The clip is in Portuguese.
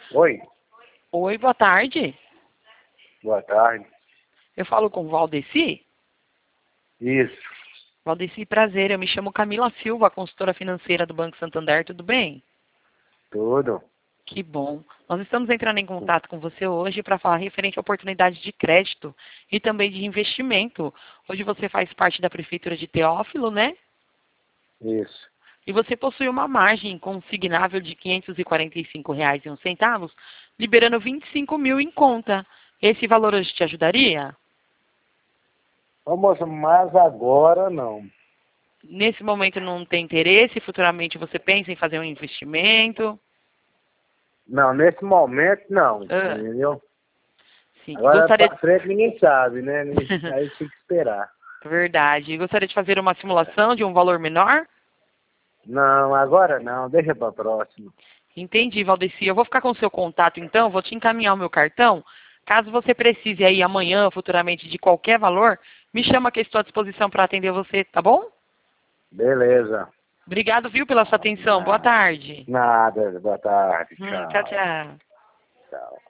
Oi, Oi, boa tarde. boa tarde. Eu falo com o Valdeci. Isso, Valdeci, prazer. Eu me chamo Camila Silva, consultora financeira do Banco Santander. Tudo bem? tudo. Que bom. Nós estamos entrando em contato com você hoje para falar referente a oportunidades de crédito e também de investimento. Hoje você faz parte da Prefeitura de Teófilo, né? Isso. E você possui uma margem consignável de R$ 545,01, liberando 25 mil em conta. Esse valor hoje te ajudaria? Ô moça, mas agora não. Nesse momento não tem interesse, futuramente você pensa em fazer um investimento? Não, nesse momento não, Ah, entendeu? sim. E Agora gostaria pra frente ninguém sabe, né? Aí tem que esperar. Verdade. E gostaria de fazer uma simulação de um valor menor? Não, agora não, deixa pra próxima. Entendi, Valdeci. Eu vou ficar com o seu contato então, vou te encaminhar o meu cartão. Caso você precise aí amanhã, futuramente, de qualquer valor, me chama que eu estou à disposição para atender você, tá bom? Beleza. Obrigado, viu, pela sua atenção. Boa tarde. Nada, boa tarde, Tchau, tchau. tchau. Tchau.